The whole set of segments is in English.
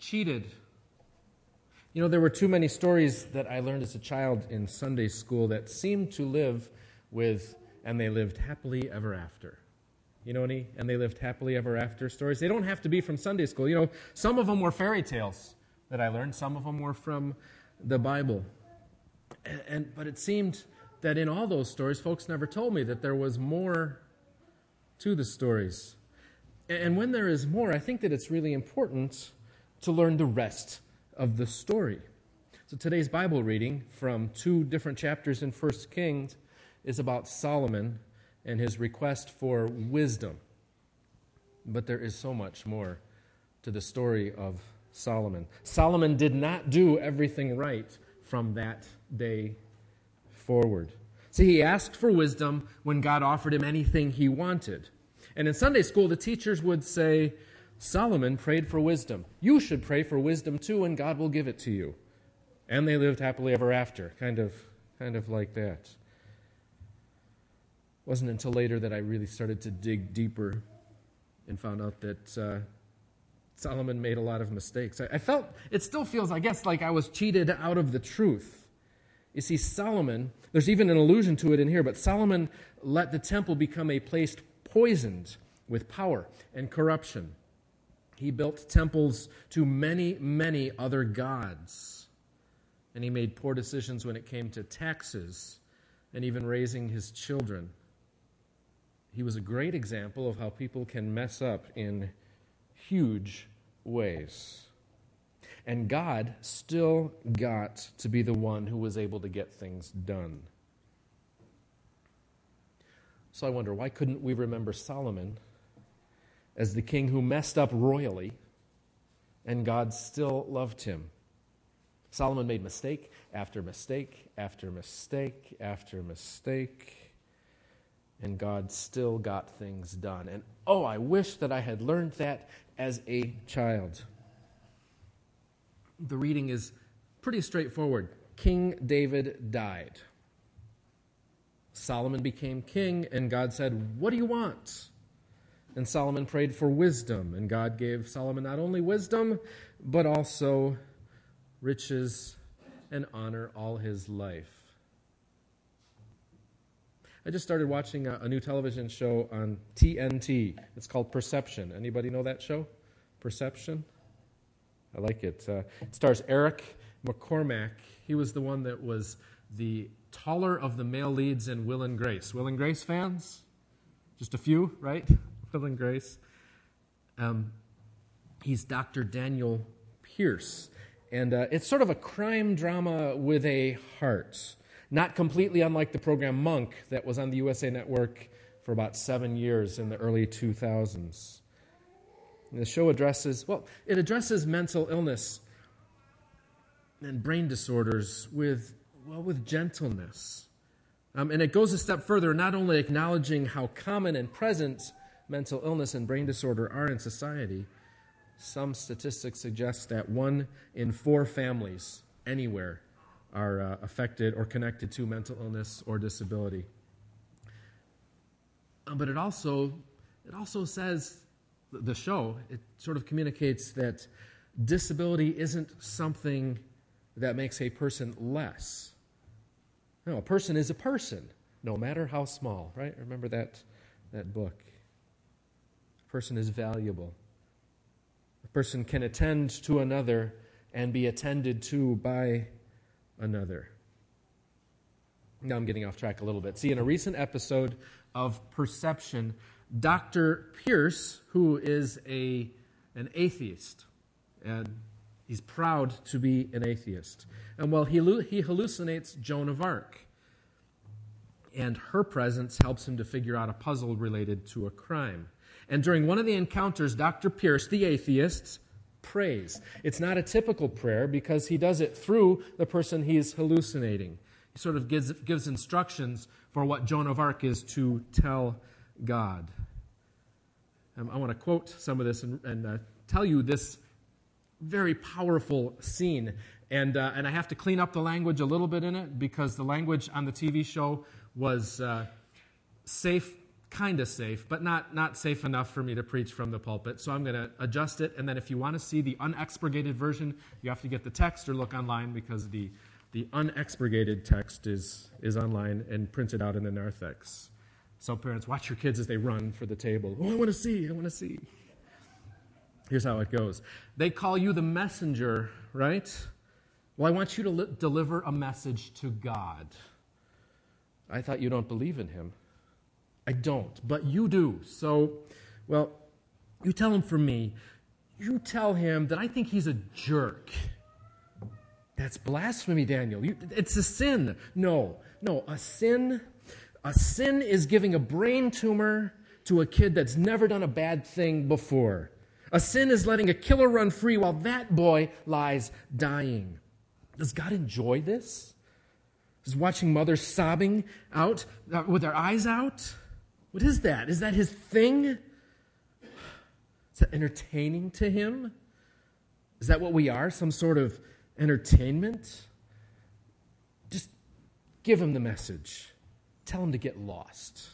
cheated. You know, there were too many stories that I learned as a child in Sunday school that seemed to live with, and they lived happily ever after. You know any, and they lived happily ever after stories? They don't have to be from Sunday school. You know, some of them were fairy tales that I learned. Some of them were from the Bible. But it seemed that in all those stories, folks never told me that there was more to the stories. And when there is more, I think that it's really important to learn the rest of the story. So today's Bible reading from 2 different chapters in 1 Kings is about Solomon and his request for wisdom. But there is so much more to the story of Solomon. Solomon did not do everything right from that day forward. See, he asked for wisdom when God offered him anything he wanted. And in Sunday school, the teachers would say, Solomon prayed for wisdom. You should pray for wisdom too, and God will give it to you. And they lived happily ever after, kind of like that. It wasn't until later that I really started to dig deeper and found out that Solomon made a lot of mistakes. I felt, it still feels, I guess, like I was cheated out of the truth. You see, Solomon, there's even an allusion to it in here, but Solomon let the temple become a place poisoned with power and corruption. He built temples to many, many other gods. And he made poor decisions when it came to taxes and even raising his children. He was a great example of how people can mess up in huge ways. And God still got to be the one who was able to get things done. So I wonder, why couldn't we remember Solomon as the king who messed up royally, and God still loved him? Solomon made mistake after mistake after mistake after mistake, and God still got things done. And oh, I wish that I had learned that as a child. The reading is pretty straightforward. King David died. Solomon became king, and God said, "What do you want?" And Solomon prayed for wisdom, and God gave Solomon not only wisdom, but also riches and honor all his life. I just started watching a new television show on TNT. It's called Perception. Anybody know that show? Perception? I like it. It stars Eric McCormack. He was the one that was the taller of the male leads in Will and Grace. Will and Grace fans? Just a few, right? Will and Grace. He's Dr. Daniel Pierce. And it's sort of a crime drama with a heart. Not completely unlike the program Monk that was on the USA Network for about 7 years in the early 2000s. And the show addresses mental illness and brain disorders with gentleness. And it goes a step further, not only acknowledging how common and present mental illness and brain disorder are in society. Some statistics suggest that 1 in 4 families anywhere are affected or connected to mental illness or disability. But it also says, the show, it sort of communicates that disability isn't something that makes a person less. No, a person is a person, no matter how small, right? Remember that book. A person is valuable. A person can attend to another and be attended to by another. Now I'm getting off track a little bit. See, in a recent episode of Perception, Dr. Pierce, who is an atheist, and he's proud to be an atheist. And well, he hallucinates Joan of Arc. And her presence helps him to figure out a puzzle related to a crime. And during one of the encounters, Dr. Pierce, the atheist, prays. It's not a typical prayer because he does it through the person he's hallucinating. He sort of gives instructions for what Joan of Arc is to tell God. I want to quote some of this and tell you this very powerful scene. And I have to clean up the language a little bit in it because the language on the TV show was safe kind of safe, but not safe enough for me to preach from the pulpit. So I'm going to adjust it. And then if you want to see the unexpurgated version, you have to get the text or look online, because the unexpurgated text is online and printed out in the narthex. So parents, watch your kids as they run for the table. Oh, I want to see. Here's how it goes. They call you the messenger, right? Well, I want you to deliver a message to God. I thought you don't believe in him. I don't, but you do. So, well, you tell him for me. You tell him that I think he's a jerk. That's blasphemy, Daniel. It's a sin. No, a sin is giving a brain tumor to a kid that's never done a bad thing before. A sin is letting a killer run free while that boy lies dying. Does God enjoy this? Is watching mothers sobbing out with their eyes out? What is that? Is that his thing? Is that entertaining to him? Is that what we are? Some sort of entertainment? Just give him the message. Tell him to get lost.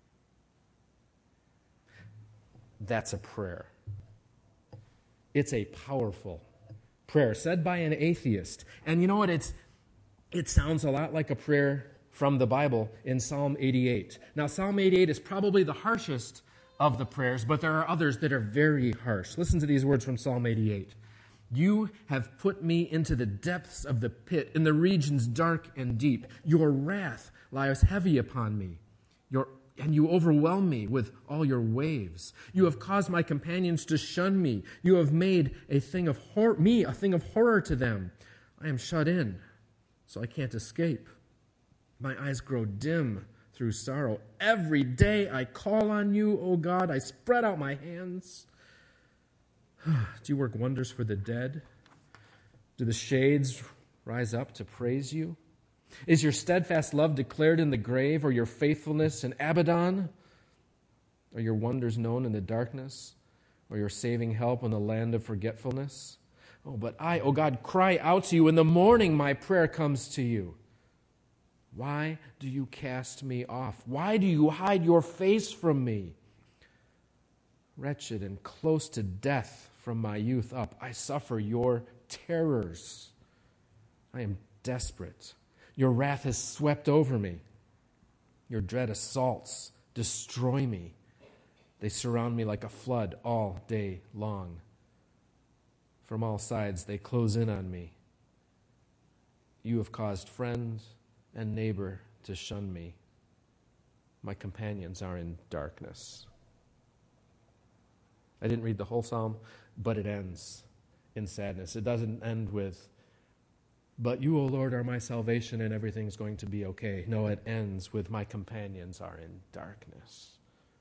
That's a prayer. It's a powerful prayer said by an atheist. And you know what? It sounds a lot like a prayer from the Bible in Psalm 88. Now, Psalm 88 is probably the harshest of the prayers, but there are others that are very harsh. Listen to these words from Psalm 88. You have put me into the depths of the pit, in the regions dark and deep. Your wrath lies heavy upon me, and you overwhelm me with all your waves. You have caused my companions to shun me. You have made a thing of horror to them. I am shut in, so I can't escape. My eyes grow dim through sorrow. Every day I call on you, O God. I spread out my hands. Do you work wonders for the dead? Do the shades rise up to praise you? Is your steadfast love declared in the grave, or your faithfulness in Abaddon? Are your wonders known in the darkness, or your saving help in the land of forgetfulness? Oh, but I, O God, cry out to you. In the morning my prayer comes to you. Why do you cast me off? Why do you hide your face from me? Wretched and close to death from my youth up, I suffer your terrors. I am desperate. Your wrath has swept over me. Your dread assaults destroy me. They surround me like a flood all day long. From all sides they close in on me. You have caused friend and neighbor to shun me. My companions are in darkness. I didn't read the whole psalm, but it ends in sadness. It doesn't end with, but you, O Lord, are my salvation and everything's going to be okay. No, it ends with, my companions are in darkness.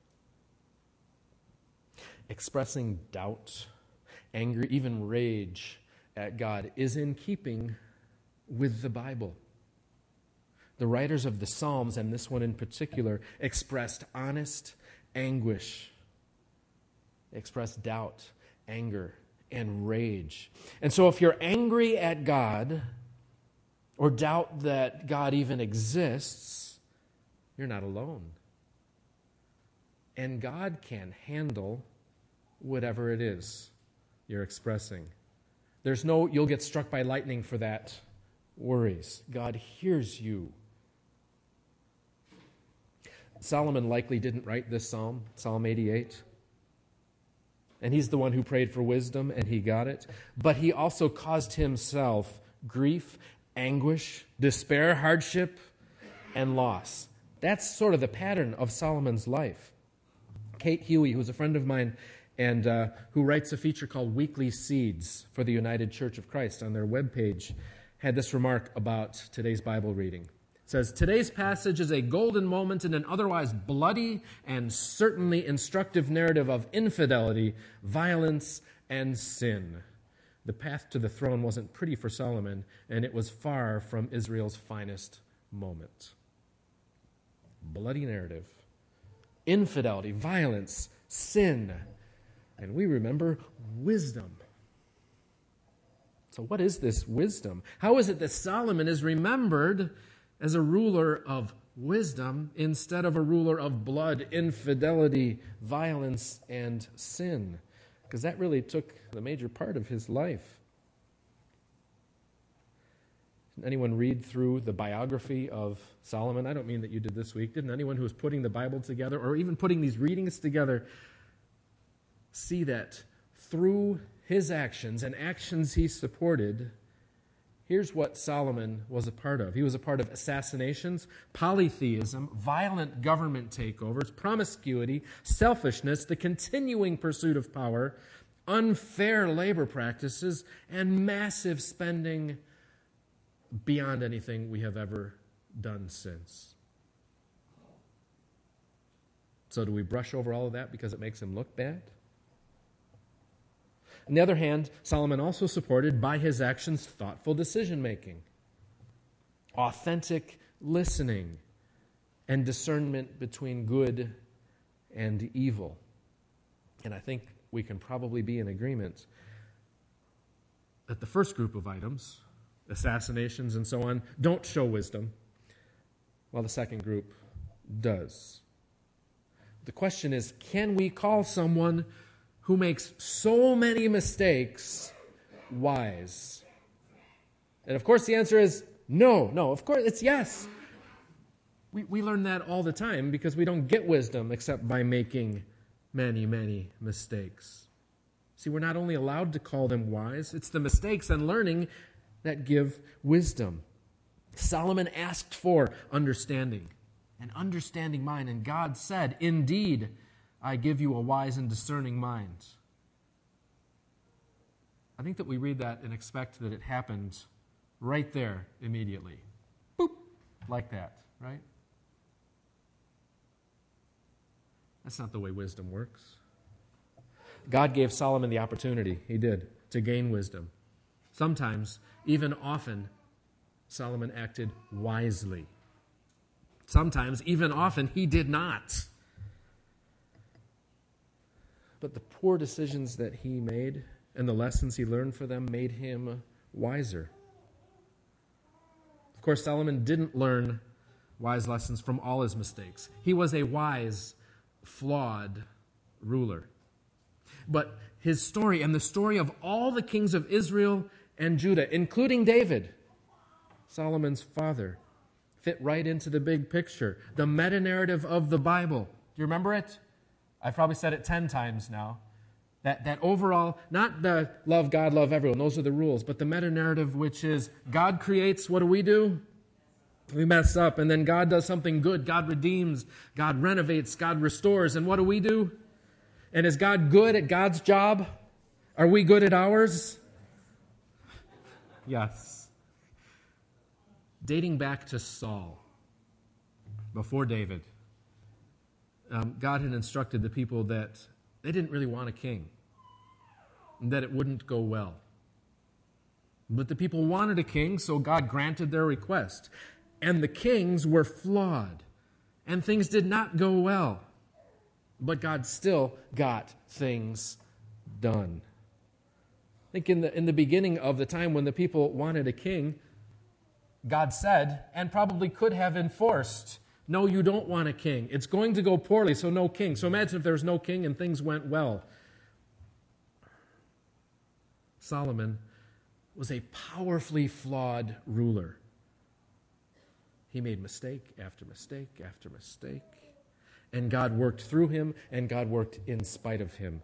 Expressing doubt, anger, even rage at God is in keeping with the Bible. The writers of the Psalms, and this one in particular, expressed honest anguish, expressed doubt, anger, and rage. And so if you're angry at God, or doubt that God even exists, you're not alone. And God can handle whatever it is you're expressing. There's no, you'll get struck by lightning for that worries. God hears you. Solomon likely didn't write this psalm, Psalm 88. And he's the one who prayed for wisdom, and he got it. But he also caused himself grief, anguish, despair, hardship, and loss. That's sort of the pattern of Solomon's life. Kate Huey, who's a friend of mine, and who writes a feature called Weekly Seeds for the United Church of Christ on their webpage, had this remark about today's Bible reading. It says, today's passage is a golden moment in an otherwise bloody and certainly instructive narrative of infidelity, violence, and sin. The path to the throne wasn't pretty for Solomon, and it was far from Israel's finest moment. Bloody narrative, infidelity, violence, sin, and we remember wisdom. So what is this wisdom? How is it that Solomon is remembered as a ruler of wisdom instead of a ruler of blood, infidelity, violence, and sin, because that really took the major part of his life. Didn't anyone read through the biography of Solomon? I don't mean that you did this week. Didn't anyone who was putting the Bible together or even putting these readings together see that through his actions and actions he supported, here's what Solomon was a part of. He was a part of assassinations, polytheism, violent government takeovers, promiscuity, selfishness, the continuing pursuit of power, unfair labor practices, and massive spending beyond anything we have ever done since. So do we brush over all of that because it makes him look bad? On the other hand, Solomon also supported, by his actions, thoughtful decision-making, authentic listening, and discernment between good and evil. And I think we can probably be in agreement that the first group of items, assassinations and so on, don't show wisdom, while the second group does. The question is, can we call someone who makes so many mistakes wise? And of course the answer is no. Of course it's yes. We learn that all the time because we don't get wisdom except by making many, many mistakes. See, we're not only allowed to call them wise, it's the mistakes and learning that give wisdom. Solomon asked for understanding, an understanding mind, and God said, "Indeed, I give you a wise and discerning mind." I think that we read that and expect that it happened right there immediately. Boop, like that, right? That's not the way wisdom works. God gave Solomon the opportunity, he did, to gain wisdom. Sometimes, even often, Solomon acted wisely. Sometimes, even often, he did not. But the poor decisions that he made and the lessons he learned for them made him wiser. Of course, Solomon didn't learn wise lessons from all his mistakes. He was a wise, flawed ruler. But his story and the story of all the kings of Israel and Judah, including David, Solomon's father, fit right into the big picture, the meta-narrative of the Bible. Do you remember it? I've probably said it 10 times now. That overall, not the love God, love everyone, those are the rules, but the meta-narrative, which is God creates, what do? We mess up, and then God does something good. God redeems, God renovates, God restores, and what do? And is God good at God's job? Are we good at ours? Yes. Dating back to Saul, before David, God had instructed the people that they didn't really want a king, and that it wouldn't go well. But the people wanted a king, so God granted their request. And the kings were flawed, and things did not go well. But God still got things done. I think in the beginning of the time when the people wanted a king, God said, and probably could have enforced, no, you don't want a king. It's going to go poorly, so no king. So imagine if there was no king and things went well. Solomon was a powerfully flawed ruler. He made mistake after mistake after mistake. And God worked through him, and God worked in spite of him.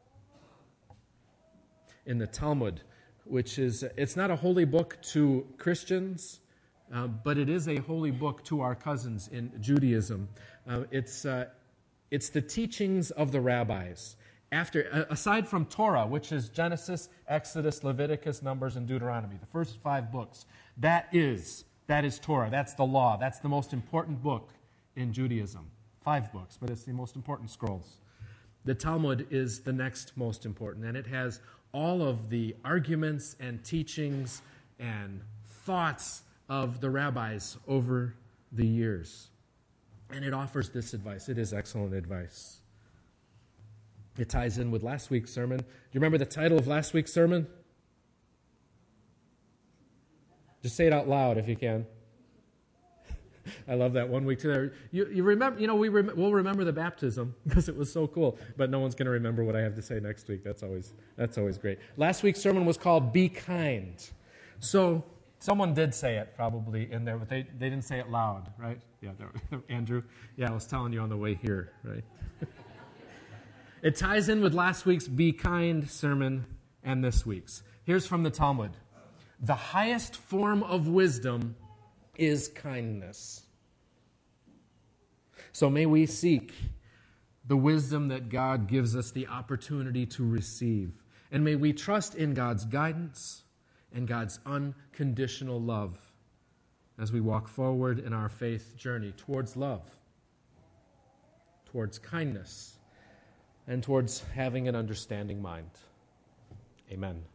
In the Talmud, which is, it's not a holy book to Christians, but it is a holy book to our cousins in Judaism. It's the teachings of the rabbis. Aside from Torah, which is Genesis, Exodus, Leviticus, Numbers, and Deuteronomy, the first 5 books, that is Torah. That's the law. That's the most important book in Judaism. 5 books, but it's the most important scrolls. The Talmud is the next most important, and it has all of the arguments and teachings and thoughts of the rabbis over the years. And it offers this advice. It is excellent advice. It ties in with last week's sermon. Do you remember the title of last week's sermon? Just say it out loud if you can. I love that 1 week to there. You remember, we'll remember the baptism because it was so cool, but no one's going to remember what I have to say next week. That's always great. Last week's sermon was called Be Kind. So someone did say it probably in there, but they didn't say it loud, right? Yeah, Andrew. Yeah, I was telling you on the way here, right? It ties in with last week's Be Kind sermon and this week's. Here's from the Talmud. The highest form of wisdom is kindness. So may we seek the wisdom that God gives us the opportunity to receive. And may we trust in God's guidance and God's unconditional love as we walk forward in our faith journey towards love, towards kindness, and towards having an understanding mind. Amen.